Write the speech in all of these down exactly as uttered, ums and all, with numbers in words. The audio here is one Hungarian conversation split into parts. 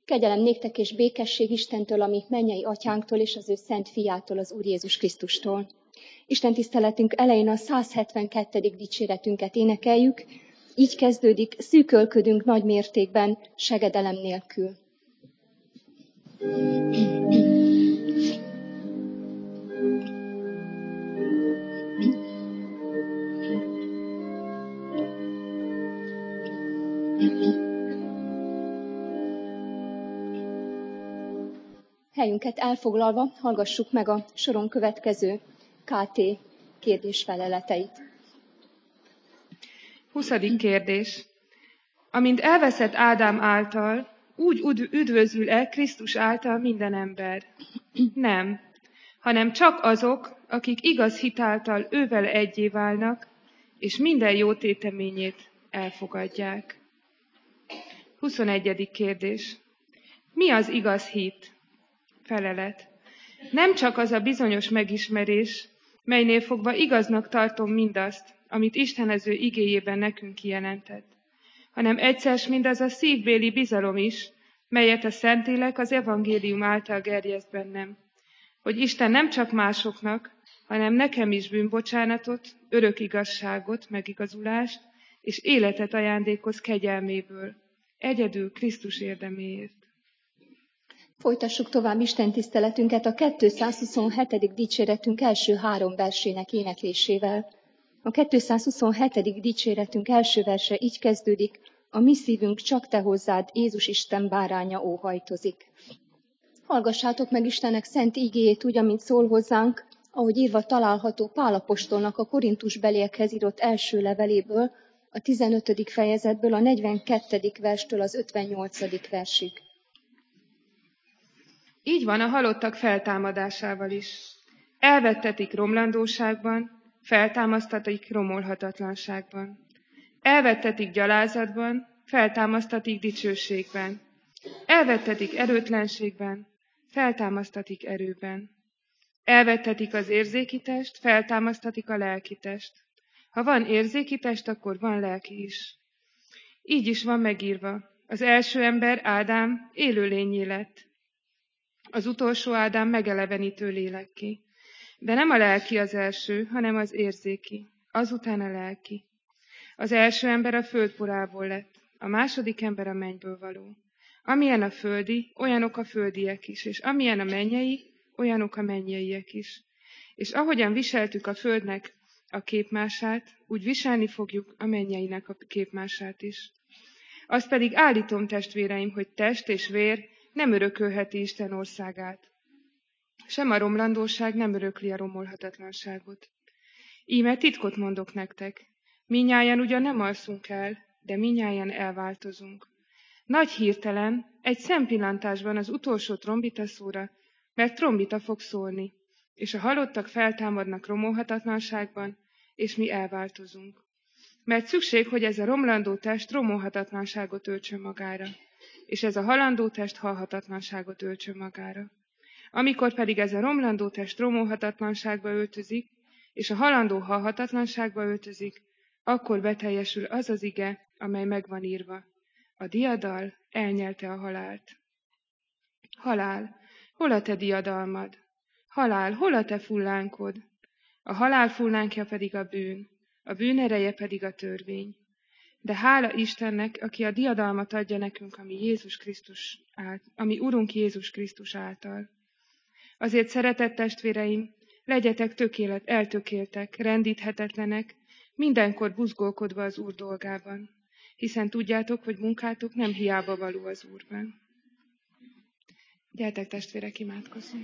Kegyelem néktek és békesség Istentől, ami mennyei atyánktól és az ő szent fiától, az Úr Jézus Krisztustól. Isten tiszteletünk elején a száz hetvenkettedik dicséretünket énekeljük, így kezdődik, szűkölködünk nagy mértékben, segedelem nélkül. Helyünket elfoglalva hallgassuk meg a soron következő ká té kérdésfeleleteit. Huszadik kérdés. Amint elveszett Ádám által, úgy üdvözül-e Krisztus által minden ember? Nem, hanem csak azok, akik igaz hit által ővel egyé válnak, és minden jó téteményét elfogadják. Huszonegyedik kérdés. Mi az igaz hit? Felelet. Nem csak az a bizonyos megismerés, melynél fogva igaznak tartom mindazt, amit Isten az ő igéjében nekünk kijelentett, hanem egyszer mindaz a szívbéli bizalom is, melyet a Szentlélek az evangélium által gerjeszt bennem, hogy Isten nem csak másoknak, hanem nekem is bűnbocsánatot, örök igazságot, megigazulást és életet ajándékoz kegyelméből, egyedül Krisztus érdeméért. Folytassuk tovább Isten tiszteletünket a kétszázhuszonhetedik dicséretünk első három versének éneklésével. A kétszázhuszonhetedik dicséretünk első verse így kezdődik, a mi szívünk csak te hozzád, Jézus Isten báránya óhajtozik. Hallgassátok meg Istennek szent ígéjét úgy, amint szól hozzánk, ahogy írva található Pál apostolnak a korintusbeliekhez írott első leveléből, a tizenötödik fejezetből, a negyvenkettedik verstől az ötvennyolcadik versig. Így van a halottak feltámadásával is. Elvettetik romlandóságban, feltámasztatik romolhatatlanságban. Elvettetik gyalázatban, feltámasztatik dicsőségben. Elvettetik erőtlenségben, feltámasztatik erőben. Elvettetik az érzéki test, feltámasztatik a lelki test. Ha van érzéki test, akkor van lelki is. Így is van megírva. Az első ember, Ádám, élőlényé lett. Az utolsó Ádám megelevenítő lélekké. De nem a lelki az első, hanem az érzéki, azután a lelki. Az első ember a földporából lett, a második ember a mennyből való. Amilyen a földi, olyanok a földiek is, és amilyen a mennyei, olyanok a mennyeiek is. És ahogyan viseltük a földnek a képmását, úgy viselni fogjuk a mennyeinek a képmását is. Azt pedig állítom, testvéreim, hogy test és vér nem örökölheti Isten országát. Sem a romlandóság nem örökli a romolhatatlanságot. Íme titkot mondok nektek, mindnyájan ugyan nem alszunk el, de mindnyájan elváltozunk. Nagy hirtelen, egy szempillantásban az utolsó trombitaszóra, mert trombita fog szólni, és a halottak feltámadnak romolhatatlanságban, és mi elváltozunk. Mert szükség, hogy ez a romlandó test romolhatatlanságot öltsön magára, és ez a halandó test halhatatlanságot öltsön magára. Amikor pedig ez a romlandó test romolhatatlanságba öltözik, és a halandó halhatatlanságba öltözik, akkor beteljesül az az ige, amely megvan írva. A diadal elnyelte a halált. Halál, hol a te diadalmad? Halál, hol a te fullánkod? A halál fullánkja pedig a bűn, a bűn ereje pedig a törvény. De hála Istennek, aki a diadalmat adja nekünk, ami Jézus Krisztus ált, ami Urunk Jézus Krisztus által. Azért, szeretett testvéreim, legyetek tökélet, eltökéltek, rendíthetetlenek, mindenkor buzgolkodva az Úr dolgában, hiszen tudjátok, hogy munkátok nem hiába való az Úrban. Gyertek, testvérek, imádkozzunk!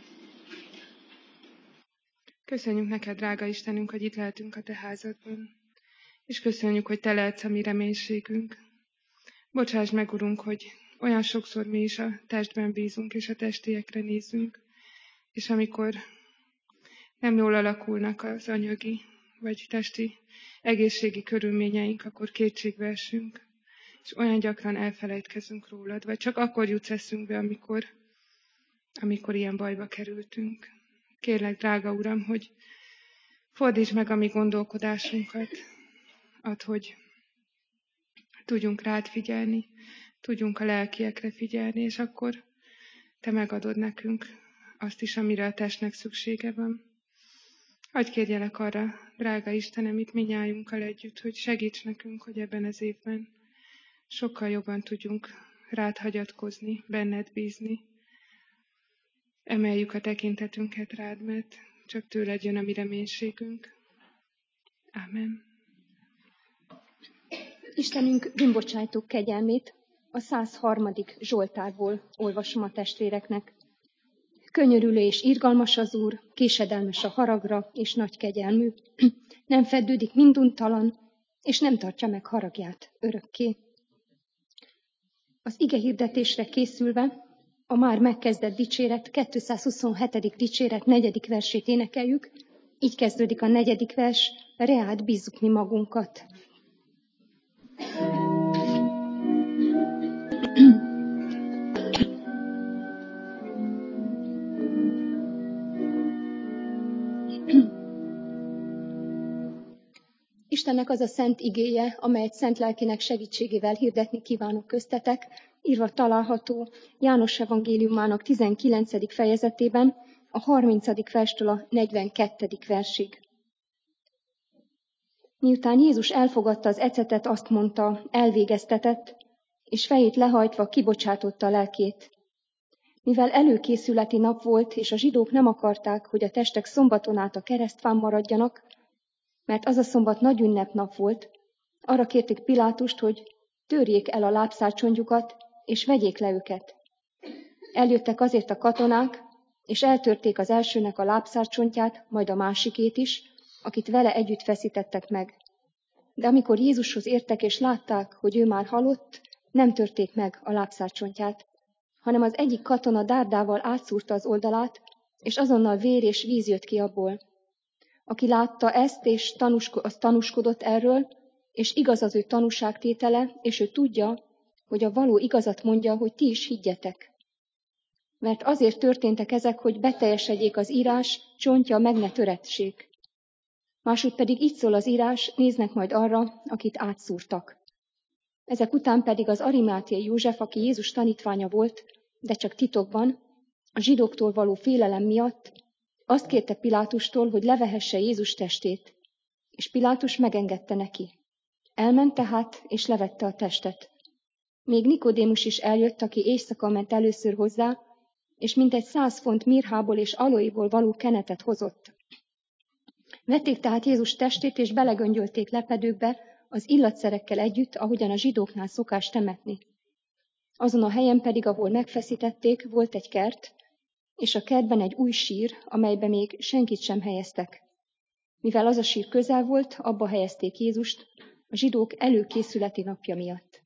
Köszönjük neked, drága Istenünk, hogy itt lehetünk a te házadban, és köszönjük, hogy te lehetsz a mi reménységünk. Bocsáss meg, Urunk, hogy olyan sokszor mi is a testben bízunk, és a testiekre nézünk, és amikor nem jól alakulnak az anyagi vagy testi egészségi körülményeink, akkor kétségbe esünk, és olyan gyakran elfelejtkezünk rólad, vagy csak akkor jutsz eszünkbe, amikor, amikor ilyen bajba kerültünk. Kérlek, drága Uram, hogy fordítsd meg a mi gondolkodásunkat, add, hogy tudjunk rád figyelni, tudjunk a lelkiekre figyelni, és akkor te megadod nekünk azt is, amire a testnek szüksége van. Hadd kérjelek arra, drága Istenem, itt minnyájunkkal együtt, hogy segíts nekünk, hogy ebben az évben sokkal jobban tudjunk rád hagyatkozni, benned bízni. Emeljük a tekintetünket rád, mert csak tőled jön a mi reménységünk. Ámen. Istenünk bűnbocsájtók kegyelmét a száz harmadik Zsoltárból olvasom a testvéreknek. Könyörülő és irgalmas az Úr, késedelmes a haragra és nagy kegyelmű. Nem feddődik minduntalan, és nem tartja meg haragját örökké. Az ige hirdetésre készülve a már megkezdett dicséret, kétszázhuszonhetedik dicséret negyedik versét énekeljük. Így kezdődik a negyedik vers, reád bízzuk mi magunkat. Istennek az a szent igéje, amelyet szent lelkének segítségével hirdetni kívánok köztetek, írva található János evangéliumának tizenkilencedik fejezetében, a harmincadik verstől a negyvenkettedik versig. Miután Jézus elfogadta az ecetet, azt mondta, elvégeztetett, és fejét lehajtva kibocsátotta a lelkét. Mivel előkészületi nap volt, és a zsidók nem akarták, hogy a testek szombaton át a keresztfán maradjanak, mert az a szombat nagy ünnepnap volt, arra kérték Pilátust, hogy törjék el a lábszárcsontjukat, és vegyék le őket. Eljöttek azért a katonák, és eltörték az elsőnek a lábszárcsontját, majd a másikét is, akit vele együtt feszítettek meg. De amikor Jézushoz értek, és látták, hogy ő már halott, nem törték meg a lábszárcsontját, hanem az egyik katona dárdával átszúrta az oldalát, és azonnal vér és víz jött ki abból. Aki látta ezt, és tanusko- az tanúskodott erről, és igaz az ő tanúságtétele, és ő tudja, hogy a való igazat mondja, hogy ti is higgyetek. Mert azért történtek ezek, hogy beteljesedjék az írás, csontja meg ne töretsék. Másút pedig így szól az írás, néznek majd arra, akit átszúrtak. Ezek után pedig az arimátiai József, aki Jézus tanítványa volt, de csak titokban, a zsidóktól való félelem miatt, azt kérte Pilátustól, hogy levehesse Jézus testét, és Pilátus megengedte neki. Elment tehát, és levette a testet. Még Nikodémus is eljött, aki éjszaka ment először hozzá, és mintegy száz font mirhából és aloéból való kenetet hozott. Vették tehát Jézus testét, és belegöngyölték lepedőkbe, az illatszerekkel együtt, ahogyan a zsidóknál szokás temetni. Azon a helyen pedig, ahol megfeszítették, volt egy kert, és a kertben egy új sír, amelybe még senkit sem helyeztek. Mivel az a sír közel volt, abba helyezték Jézust a zsidók előkészületi napja miatt.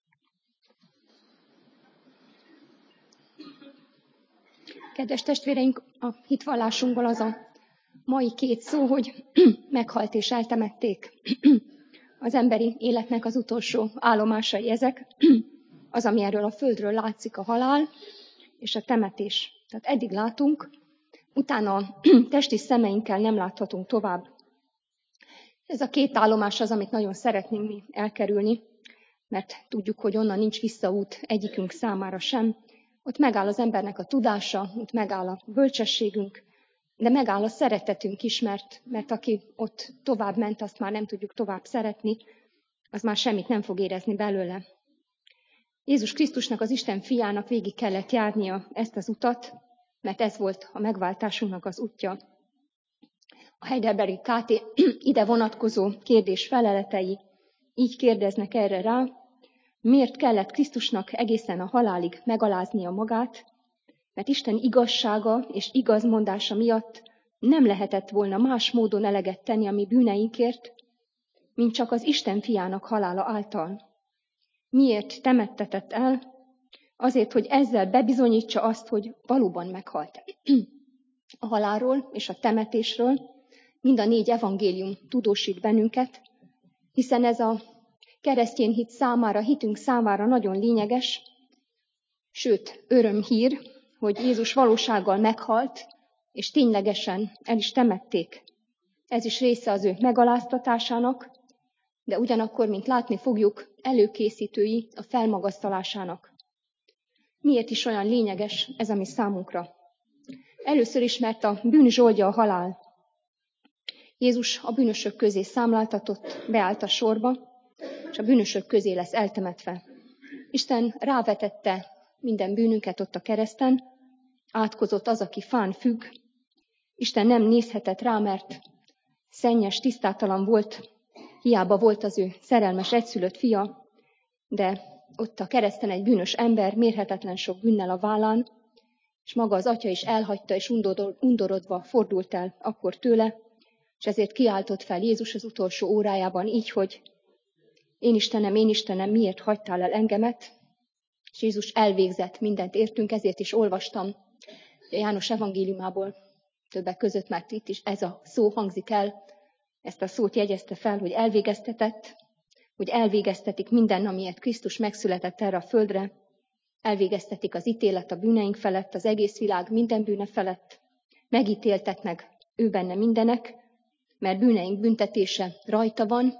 Kedves testvéreink, a hitvallásunkból az a mai két szó, hogy meghalt és eltemették. Az emberi életnek az utolsó állomásai ezek, az, ami erről a földről látszik, a halál és a temetés. Tehát eddig látunk, utána testi szemeinkkel nem láthatunk tovább. Ez a két állomás az, amit nagyon szeretnénk mi elkerülni, mert tudjuk, hogy onnan nincs visszaút egyikünk számára sem. Ott megáll az embernek a tudása, ott megáll a bölcsességünk, de megáll a szeretetünk is, mert, mert aki ott tovább ment, azt már nem tudjuk tovább szeretni, az már semmit nem fog érezni belőle. Jézus Krisztusnak, az Isten fiának végig kellett járnia ezt az utat, mert ez volt a megváltásunknak az útja. A Heidelbergi ká té ide vonatkozó kérdés feleletei így kérdeznek erre rá, miért kellett Krisztusnak egészen a halálig megaláznia magát, mert Isten igazsága és igazmondása miatt nem lehetett volna más módon eleget tenni a mi bűneinkért, mint csak az Isten fiának halála által. Miért temettetett el? Azért, hogy ezzel bebizonyítsa azt, hogy valóban meghalt. A halálról és a temetésről mind a négy evangélium tudósít bennünket, hiszen ez a keresztény hit számára, hitünk számára nagyon lényeges, sőt, örömhír, hogy Jézus valósággal meghalt, és ténylegesen el is temették. Ez is része az ő megaláztatásának, de ugyanakkor, mint látni fogjuk, előkészítői a felmagasztalásának. Miért is olyan lényeges ez a mi számunkra? Először is, mert a bűn zsoldja a halál. Jézus a bűnösök közé számláltatott, beállt a sorba, és a bűnösök közé lesz eltemetve. Isten rávetette minden bűnünket ott a kereszten, átkozott az, aki fán függ. Isten nem nézhetett rá, mert szennyes, tisztátalan volt, hiába volt az ő szerelmes egyszülött fia, de ott a kereszten egy bűnös ember, mérhetetlen sok bűnnel a vállán, és maga az atya is elhagyta, és undorodva fordult el akkor tőle, és ezért kiáltott fel Jézus az utolsó órájában így, hogy én Istenem, én Istenem, miért hagytál el engemet? És Jézus elvégzett mindent értünk, ezért is olvastam a János evangéliumából többek között, mert itt is ez a szó hangzik el, ezt a szót jegyezte fel, hogy elvégeztetett, hogy elvégeztetik minden, amiért Krisztus megszületett erre a földre, elvégeztetik az ítélet a bűneink felett, az egész világ minden bűne felett, megítéltetnek ő benne mindenek, mert bűneink büntetése rajta van,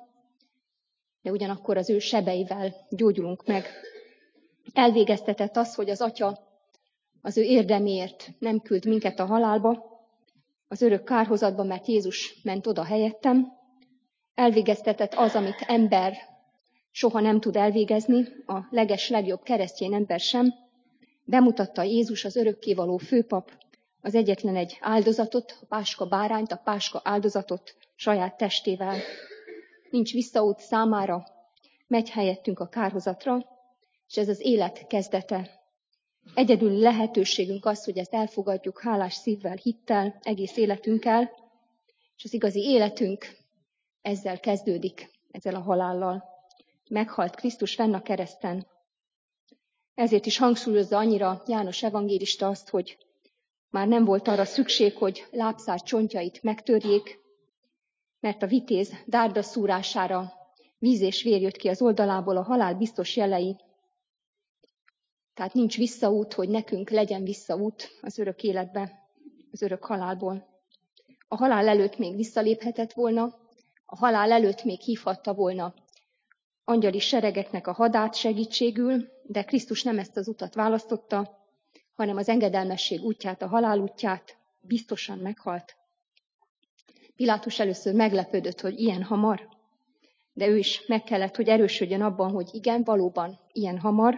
de ugyanakkor az ő sebeivel gyógyulunk meg. Elvégeztetett az, hogy az Atya az ő érdeméért nem küld minket a halálba, az örök kárhozatba, mert Jézus ment oda helyettem. Elvégeztetett az, amit ember soha nem tud elvégezni, a leges, legjobb keresztény ember sem. Bemutatta Jézus, az örökkévaló főpap, az egyetlen egy áldozatot, a páska bárányt, a páska áldozatot saját testével. Nincs visszaút számára, megy helyettünk a kárhozatra, és ez az élet kezdete. Egyedül lehetőségünk az, hogy ezt elfogadjuk hálás szívvel, hittel, egész életünkkel, és az igazi életünk ezzel kezdődik, ezzel a halállal. Meghalt Krisztus fenn a kereszten. Ezért is hangsúlyozza annyira János evangélista azt, hogy már nem volt arra szükség, hogy lábszár csontjait megtörjék, mert a vitéz dárda szúrására víz és vér jött ki az oldalából, a halál biztos jelei. Tehát nincs visszaút, hogy nekünk legyen visszaút az örök életbe, az örök halálból. A halál előtt még visszaléphetett volna, a halál előtt még hívhatta volna angyali seregeknek a hadát segítségül, de Krisztus nem ezt az utat választotta, hanem az engedelmesség útját, a halál útját, biztosan meghalt. Pilátus először meglepődött, hogy ilyen hamar, de ő is meg kellett, hogy erősödjön abban, hogy igen, valóban ilyen hamar,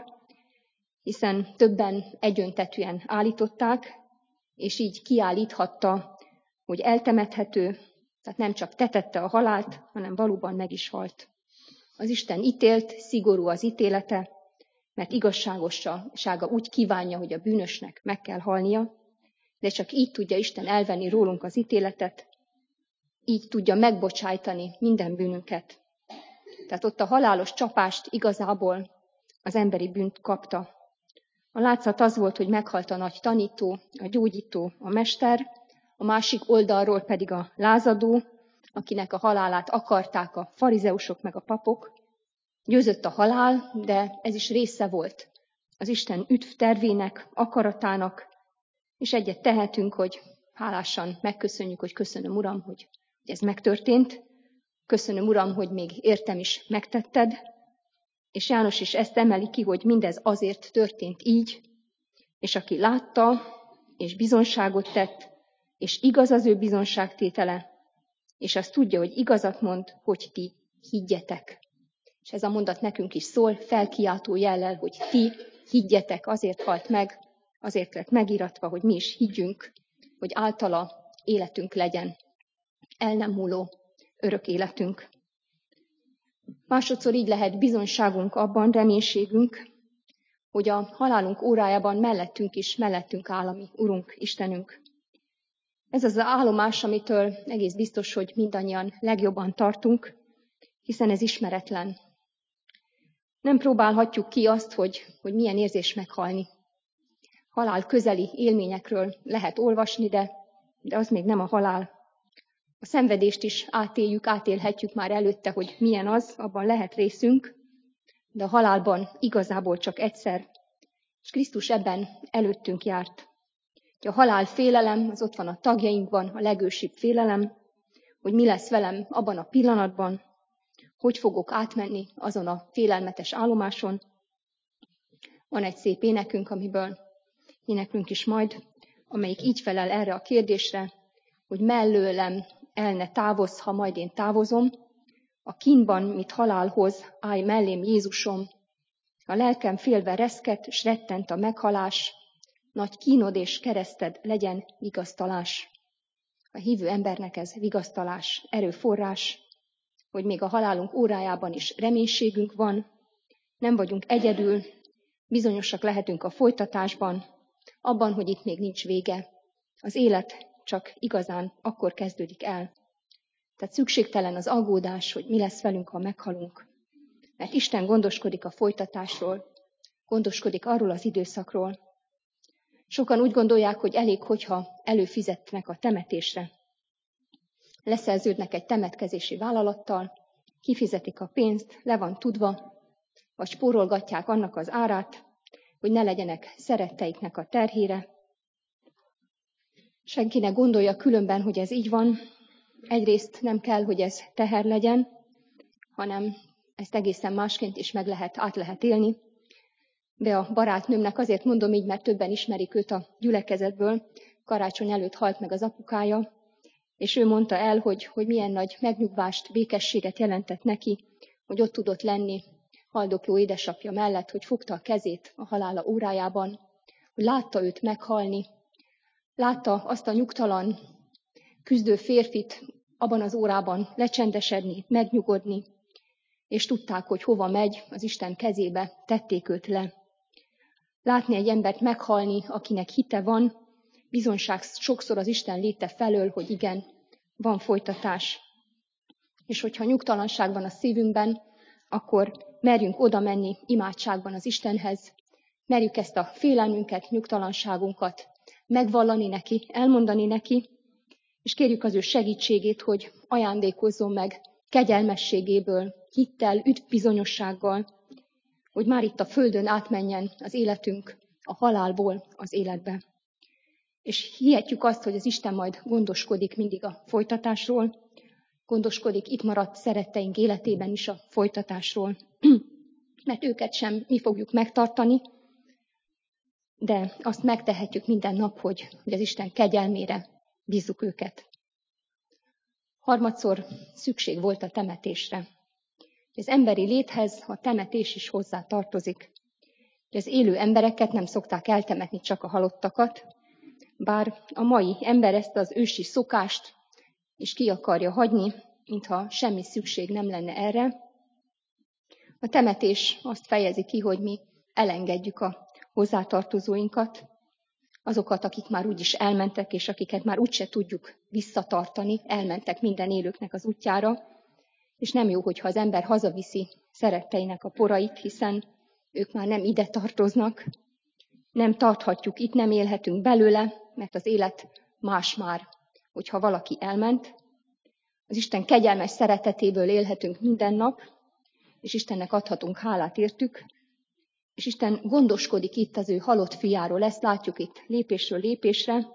hiszen többen egyöntetűen állították, és így kiállíthatta, hogy eltemethető, tehát nem csak tetette a halált, hanem valóban meg is halt. Az Isten ítélt, szigorú az ítélete, mert igazságossága úgy kívánja, hogy a bűnösnek meg kell halnia, de csak így tudja Isten elvenni rólunk az ítéletet, így tudja megbocsájtani minden bűnünket. Tehát ott a halálos csapást igazából az emberi bűnt kapta. A látszat az volt, hogy meghalt a nagy tanító, a gyógyító, a mester, a másik oldalról pedig a lázadó, akinek a halálát akarták a farizeusok meg a papok. Győzött a halál, de ez is része volt az Isten üdv tervének, akaratának, és egyet tehetünk, hogy hálásan megköszönjük, hogy köszönöm, Uram, hogy ez megtörtént. Köszönöm, Uram, hogy még értem is megtetted. És János is ezt emeli ki, hogy mindez azért történt így, és aki látta, és bizonságot tett, és igaz az ő bizonságtétele, és azt tudja, hogy igazat mond, hogy ti higgyetek. És ez a mondat nekünk is szól, felkiáltó jellel, hogy ti higgyetek, azért halt meg, azért lett megiratva, hogy mi is higgyünk, hogy általa életünk legyen, el nem múló örök életünk. Másodszor így lehet bizonyságunk abban, reménységünk, hogy a halálunk órájában mellettünk is, mellettünk áll a mi Urunk, Istenünk. Ez az állomás, amitől egész biztos, hogy mindannyian legjobban tartunk, hiszen ez ismeretlen. Nem próbálhatjuk ki azt, hogy, hogy milyen érzés meghalni. Halál közeli élményekről lehet olvasni, de, de az még nem a halál. A szenvedést is átéljük, átélhetjük már előtte, hogy milyen az, abban lehet részünk, de a halálban igazából csak egyszer. És Krisztus ebben előttünk járt. A halál félelem, az ott van a tagjainkban, a legősibb félelem, hogy mi lesz velem abban a pillanatban, hogy fogok átmenni azon a félelmetes állomáson. Van egy szép énekünk, amiből éneklünk is majd, amelyik így felel erre a kérdésre, hogy mellőlem el ne távozz, ha majd én távozom, a kínban, mit halálhoz, állj mellém Jézusom, a lelkem félve reszket, s rettent a meghalás, nagy kínod és kereszted legyen vigasztalás. A hívő embernek ez vigasztalás, erőforrás, hogy még a halálunk órájában is reménységünk van, nem vagyunk egyedül, bizonyosak lehetünk a folytatásban, abban, hogy itt még nincs vége. Az élet csak igazán akkor kezdődik el. Tehát szükségtelen az aggódás, hogy mi lesz velünk, ha meghalunk. Mert Isten gondoskodik a folytatásról, gondoskodik arról az időszakról. Sokan úgy gondolják, hogy elég, hogyha előfizetnek a temetésre. Leszerződnek egy temetkezési vállalattal, kifizetik a pénzt, le van tudva, vagy spórolgatják annak az árát, hogy ne legyenek szeretteiknek a terhére. Senki ne gondolja különben, hogy ez így van. Egyrészt nem kell, hogy ez teher legyen, hanem ezt egészen másként is meg lehet, át lehet élni. De a barátnőmnek azért mondom így, mert többen ismerik őt a gyülekezetből. Karácsony előtt halt meg az apukája, és ő mondta el, hogy, hogy milyen nagy megnyugvást, békességet jelentett neki, hogy ott tudott lenni haldokló édesapja mellett, hogy fogta a kezét a halála órájában, hogy látta őt meghalni, látta azt a nyugtalan, küzdő férfit abban az órában lecsendesedni, megnyugodni, és tudták, hogy hova megy, az Isten kezébe tették őt le. Látni egy embert meghalni, akinek hite van, bizonyság sokszor az Isten léte felől, hogy igen, van folytatás. És hogyha nyugtalanság van a szívünkben, akkor merjünk oda menni imádságban az Istenhez, merjük ezt a félelmünket, nyugtalanságunkat megvallani neki, elmondani neki, és kérjük az ő segítségét, hogy ajándékozzon meg kegyelmességéből, hittel, üdvbizonyossággal, hogy már itt a földön átmenjen az életünk a halálból az életbe. És hihetjük azt, hogy az Isten majd gondoskodik mindig a folytatásról, gondoskodik itt maradt szeretteink életében is a folytatásról, mert őket sem mi fogjuk megtartani, de azt megtehetjük minden nap, hogy, hogy az Isten kegyelmére bízzuk őket. Harmadszor szükség volt a temetésre. Az emberi léthez a temetés is hozzá tartozik. Az élő embereket nem szokták eltemetni, csak a halottakat, bár a mai ember ezt az ősi szokást is ki akarja hagyni, mintha semmi szükség nem lenne erre. A temetés azt fejezi ki, hogy mi elengedjük a hozzátartozóinkat, azokat, akik már úgyis elmentek, és akiket már úgyse tudjuk visszatartani, elmentek minden élőknek az útjára, és nem jó, hogyha az ember hazaviszi szeretteinek a porait, hiszen ők már nem ide tartoznak, nem tarthatjuk itt, nem élhetünk belőle, mert az élet más már, hogyha valaki elment. Az Isten kegyelmes szeretetéből élhetünk minden nap, és Istennek adhatunk hálát értük, és Isten gondoskodik itt az ő halott fiáról, ezt látjuk itt lépésről lépésre.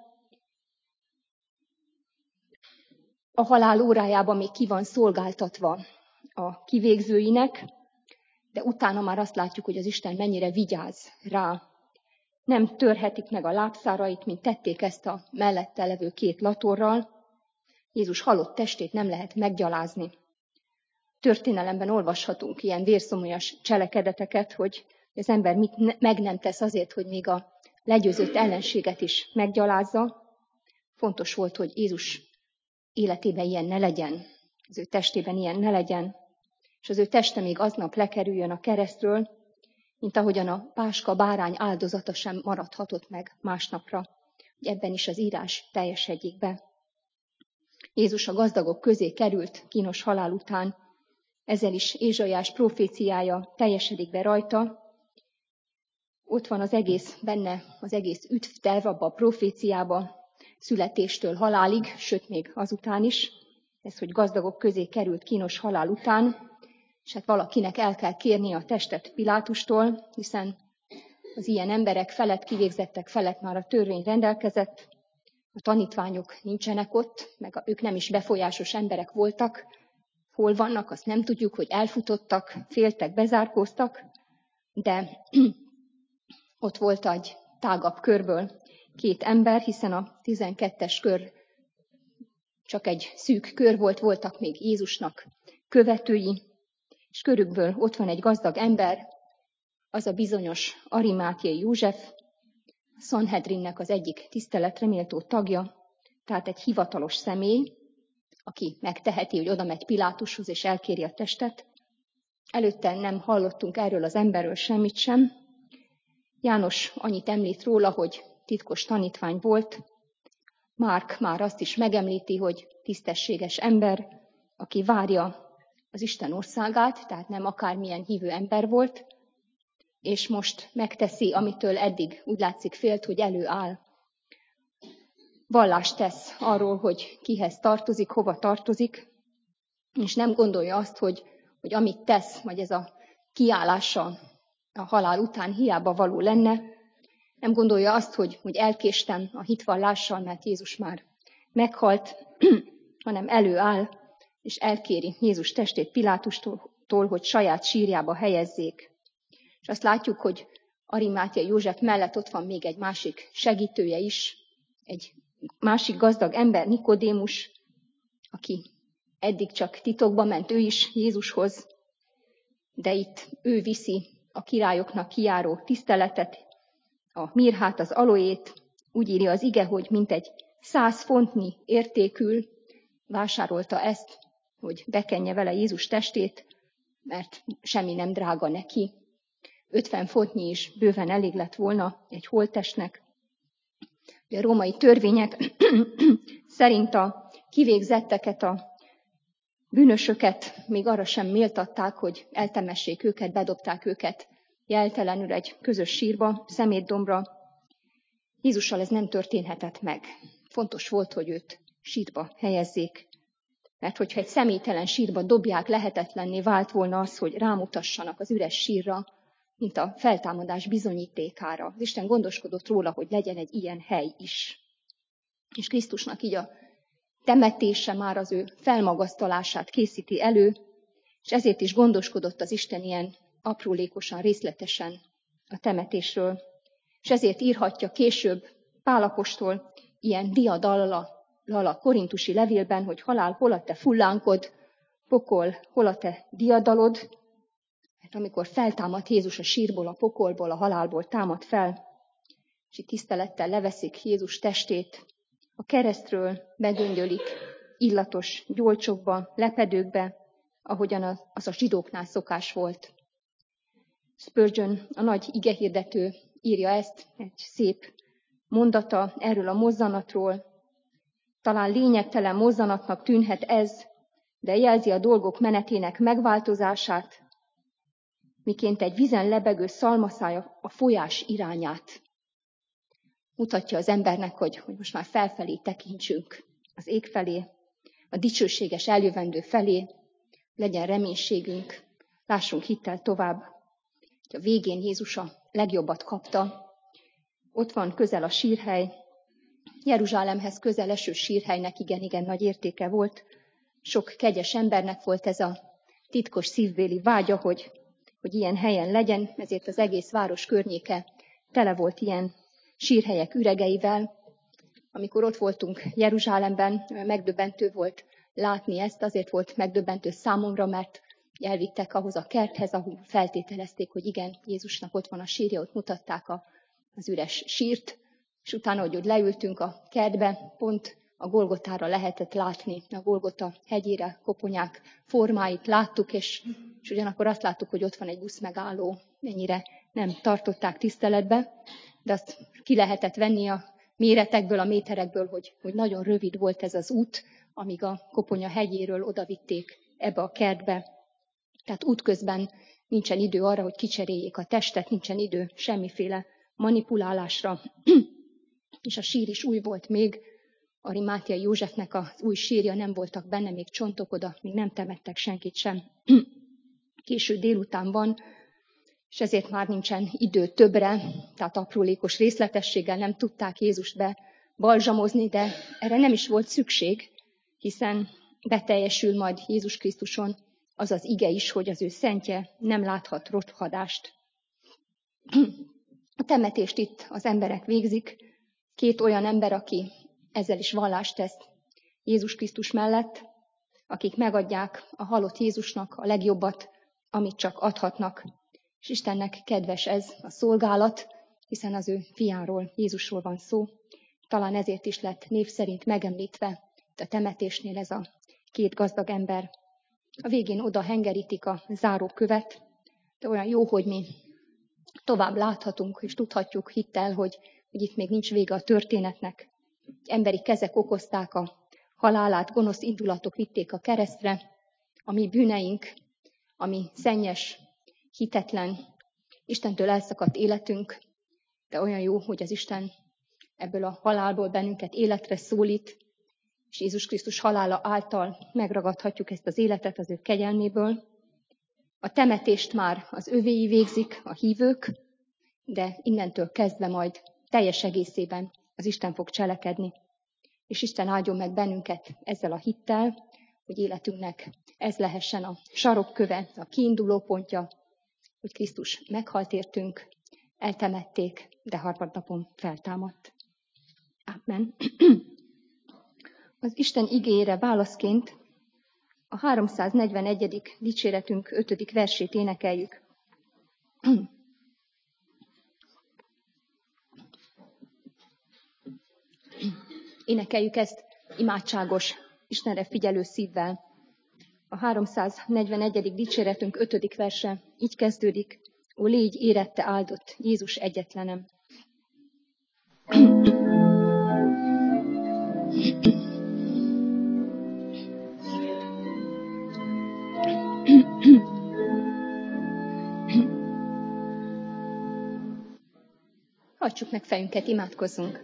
A halál órájában még ki van szolgáltatva a kivégzőinek, de utána már azt látjuk, hogy az Isten mennyire vigyáz rá. Nem törhetik meg a lábszárait, mint tették ezt a mellette levő két latorral. Jézus halott testét nem lehet meggyalázni. Történelemben olvashatunk ilyen vérszomolyas cselekedeteket, hogy az ember mit meg nem tesz azért, hogy még a legyőzött ellenséget is meggyalázza. Fontos volt, hogy Jézus életében ilyen ne legyen, az ő testében ilyen ne legyen, és az ő teste még aznap lekerüljön a keresztről, mint ahogyan a páska bárány áldozata sem maradhatott meg másnapra, hogy ebben is az írás teljesedjék be. Jézus a gazdagok közé került kínos halál után, ezzel is Ézsaiás proféciája teljesedik be rajta. Ott van az egész, benne az egész üdvterv abba a proféciába, születéstől halálig, sőt még azután is, ez, hogy gazdagok közé került kínos halál után, és hát valakinek el kell kérni a testet Pilátustól, hiszen az ilyen emberek felett, kivégzettek felett már a törvény rendelkezett, a tanítványok nincsenek ott, meg ők nem is befolyásos emberek voltak, hol vannak, azt nem tudjuk, hogy elfutottak, féltek, bezárkóztak, de ott volt egy tágabb körből két ember, hiszen a tizenkettes kör csak egy szűk kör volt, voltak még Jézusnak követői, és körükből ott van egy gazdag ember, az a bizonyos Arimátiai József, Szanhedrinnek az egyik tiszteletre méltó tagja, tehát egy hivatalos személy, aki megteheti, hogy oda megy Pilátushoz és elkéri a testet. Előtte nem hallottunk erről az emberről semmit sem. János annyit említ róla, hogy titkos tanítvány volt. Márk már azt is megemlíti, hogy tisztességes ember, aki várja az Isten országát, tehát nem akármilyen hívő ember volt, és most megteszi, amitől eddig úgy látszik félt, hogy előáll. Vallást tesz arról, hogy kihez tartozik, hova tartozik, és nem gondolja azt, hogy, hogy amit tesz, vagy ez a kiállása a halál után hiába való lenne. Nem gondolja azt, hogy, hogy elkéstem a hitvallással, mert Jézus már meghalt, hanem előáll, és elkéri Jézus testét Pilátustól, hogy saját sírjába helyezzék. És azt látjuk, hogy Arimátiai József mellett ott van még egy másik segítője is, egy másik gazdag ember, Nikodémus, aki eddig csak titokba ment ő is Jézushoz, de itt ő viszi a királyoknak kijáró tiszteletet, a mirhát, az aloét. Úgy írja az ige, hogy mintegy száz fontnyi értékül vásárolta ezt, hogy bekenje vele Jézus testét, mert semmi nem drága neki. ötven fontnyi is bőven elég lett volna egy holttestnek. A római törvények szerint a kivégzetteket, a bűnösöket még arra sem méltatták, hogy eltemessék őket, bedobták őket jeltelenül egy közös sírba, szemétdombra. Jézussal ez nem történhetett meg. Fontos volt, hogy őt sírba helyezzék, mert hogyha egy személytelen sírba dobják, lehetetlenné vált volna az, hogy rámutassanak az üres sírra, mint a feltámadás bizonyítékára. Az Isten gondoskodott róla, hogy legyen egy ilyen hely is. És Krisztusnak így a temetése már az ő felmagasztalását készíti elő, és ezért is gondoskodott az Isten ilyen aprólékosan, részletesen a temetésről. És ezért írhatja később Pál apostol ilyen diadallal a korintusi levélben, hogy halál, hol a te fullánkod, pokol, hol a te diadalod, mert amikor feltámad Jézus a sírból, a pokolból, a halálból támad fel, és itt tisztelettel leveszik Jézus testét, a keresztről megöngyölik illatos gyolcsokba, lepedőkbe, ahogyan az a zsidóknál szokás volt. Spurgeon, a nagy igehirdető írja ezt, egy szép mondata erről a mozzanatról. Talán lényegtelen mozzanatnak tűnhet ez, de jelzi a dolgok menetének megváltozását, miként egy vízen lebegő szalmaszája a folyás irányát. Mutatja az embernek, hogy, hogy most már felfelé tekintsünk az ég felé, a dicsőséges eljövendő felé, legyen reménységünk, lássunk hittel tovább. A végén Jézus a legjobbat kapta. Ott van közel a sírhely, Jeruzsálemhez közel eső sírhelynek igen-igen nagy értéke volt. Sok kegyes embernek volt ez a titkos szívbéli vágya, hogy, hogy ilyen helyen legyen, ezért az egész város környéke tele volt ilyen sírhelyek üregeivel. Amikor ott voltunk Jeruzsálemben, megdöbbentő volt látni ezt, azért volt megdöbbentő számomra, mert elvittek ahhoz a kerthez, ahol feltételezték, hogy igen, Jézusnak ott van a sírja, ott mutatták a, az üres sírt, és utána, hogy leültünk a kertbe, pont a Golgotára lehetett látni, a Golgota hegyére, koponyák formáit láttuk, és, és ugyanakkor azt láttuk, hogy ott van egy busz megálló, ennyire nem tartották tiszteletbe, de azt ki lehetett venni a méretekből, a méterekből, hogy, hogy nagyon rövid volt ez az út, amíg a Koponya hegyéről odavitték ebbe a kertbe. Tehát útközben nincsen idő arra, hogy kicseréljék a testet, nincsen idő semmiféle manipulálásra. És a sír is új volt még, Arimátiai Józsefnek az új sírja, nem voltak benne még csontok, oda még nem temettek senkit sem. Késő délután van, és ezért már nincsen idő többre, tehát aprólékos részletességgel nem tudták Jézust be balzsamozni, de erre nem is volt szükség, hiszen beteljesül majd Jézus Krisztuson az az ige is, hogy az ő szentje nem láthat rothadást. A temetést itt az emberek végzik, két olyan ember, aki ezzel is vallást tesz Jézus Krisztus mellett, akik megadják a halott Jézusnak a legjobbat, amit csak adhatnak. És Istennek kedves ez a szolgálat, hiszen az ő fiáról, Jézusról van szó. Talán ezért is lett név szerint megemlítve a temetésnél ez a két gazdag ember. A végén oda hengerítik a zárókövet, de olyan jó, hogy mi tovább láthatunk és tudhatjuk hittel, hogy, hogy itt még nincs vége a történetnek. Emberi kezek okozták a halálát, gonosz indulatok vitték a keresztre, a mi bűneink, a mi szennyes, hitetlen, Istentől elszakadt életünk, de olyan jó, hogy az Isten ebből a halálból bennünket életre szólít, és Jézus Krisztus halála által megragadhatjuk ezt az életet az ő kegyelméből. A temetést már az övéi végzik, a hívők, de innentől kezdve majd teljes egészében az Isten fog cselekedni. És Isten áldjon meg bennünket ezzel a hittel, hogy életünknek ez lehessen a sarokköve, a kiinduló pontja, hogy Krisztus meghalt értünk, eltemették, de harmadnapon feltámadt. Amen. Az Isten igéjére válaszként a háromszáznegyvenegyedik dicséretünk ötödik versét énekeljük. Énekeljük ezt imádságos, Istenre figyelő szívvel. A háromszáznegyvenegyedik dicséretünk ötödik verse így kezdődik: Ó, légy érette áldott, Jézus egyetlenem. Hajtsuk meg fejünket, imádkozzunk.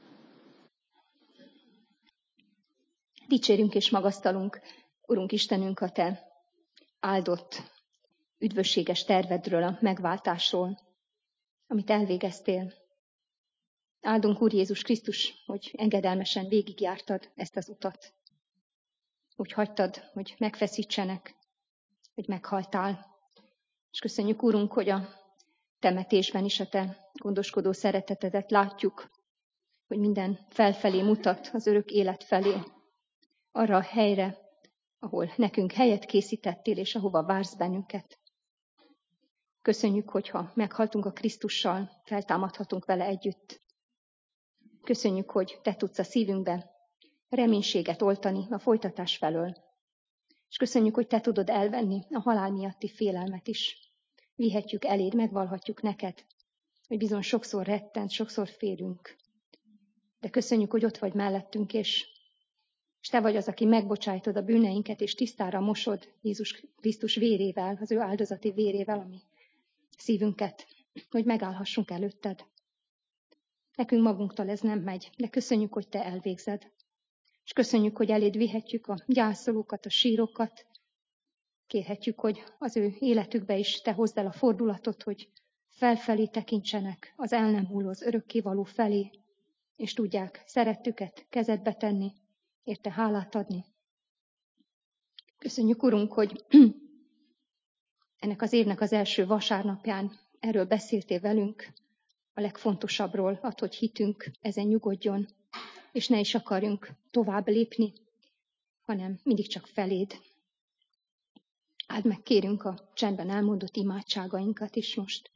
Dicsérünk és magasztalunk, Urunk Istenünk, a Te áldott, üdvösséges tervedről, a megváltásról, amit elvégeztél. Áldunk, Úr Jézus Krisztus, hogy engedelmesen végigjártad ezt az utat. Úgy hagytad, hogy megfeszítsenek, hogy meghaltál. És köszönjük, Úrunk, hogy a temetésben is a Te gondoskodó szeretetedet látjuk, hogy minden felfelé mutat az örök élet felé, arra a helyre, ahol nekünk helyet készítettél, és ahova vársz bennünket. Köszönjük, hogyha meghaltunk a Krisztussal, feltámadhatunk vele együtt. Köszönjük, hogy Te tudsz a szívünkbe reménységet oltani a folytatás felől. És köszönjük, hogy Te tudod elvenni a halál miatti félelmet is. Vihetjük eléd, megvalhatjuk neked, hogy bizony sokszor rettent, sokszor félünk. De köszönjük, hogy ott vagy mellettünk, és, és Te vagy az, aki megbocsájtod a bűneinket, és tisztára mosod Jézus Krisztus vérével, az ő áldozati vérével, ami szívünket, hogy megállhassunk előtted. Nekünk magunktól ez nem megy, de köszönjük, hogy Te elvégzed. És köszönjük, hogy eléd vihetjük a gyászolókat, a sírokat. Kérhetjük, hogy az ő életükbe is Te hozd el a fordulatot, hogy felfelé tekintsenek az el nem múló, az örökkévaló felé, és tudják szerettüket kezedbe tenni, érte hálát adni. Köszönjük, Urunk, hogy ennek az évnek az első vasárnapján erről beszéltél velünk, a legfontosabbról, add, hogy hitünk ezen nyugodjon, és ne is akarjunk tovább lépni, hanem mindig csak feléd. Áld meg, kérünk, a csendben elmondott imádságainkat is most.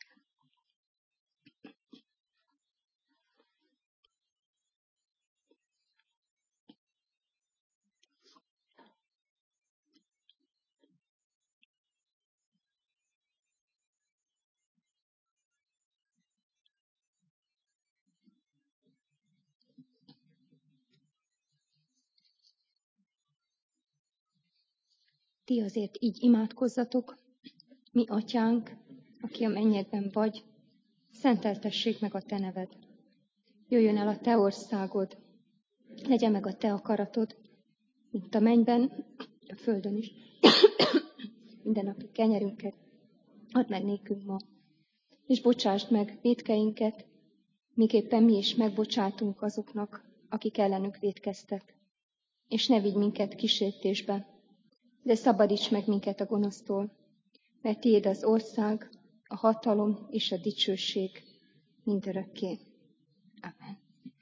Ti azért így imádkozzatok, mi atyánk, aki a mennyekben vagy, szenteltessék meg a te neved. Jöjjön el a te országod, legyen meg a te akaratod, mint a mennyben, a földön is. Minden napi kenyerünket add meg nékünk ma, és bocsásd meg vétkeinket, miképpen mi is megbocsátunk azoknak, akik ellenünk vétkeztek. és ne vigy minket kísértésbe, de szabadíts meg minket a gonosztól, mert tiéd az ország, a hatalom és a dicsőség mindörökké. Amen.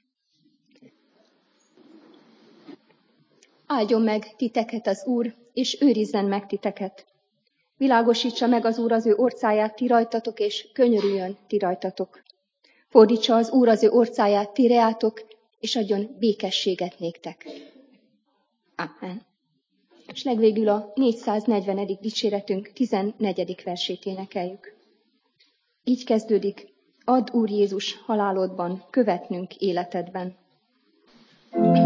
Áldjon meg titeket az Úr, és őrizzen meg titeket. Világosítsa meg az Úr az ő orcáját ti rajtatok, és könyörüljön ti rajtatok. Fordítsa az Úr az ő orcáját ti reátok, és adjon békességet néktek. Amen. És legvégül a négyszáznegyvenedik dicséretünk tizennegyedik versét énekeljük. Így kezdődik: Add, Úr Jézus, halálodban, követnünk életedben.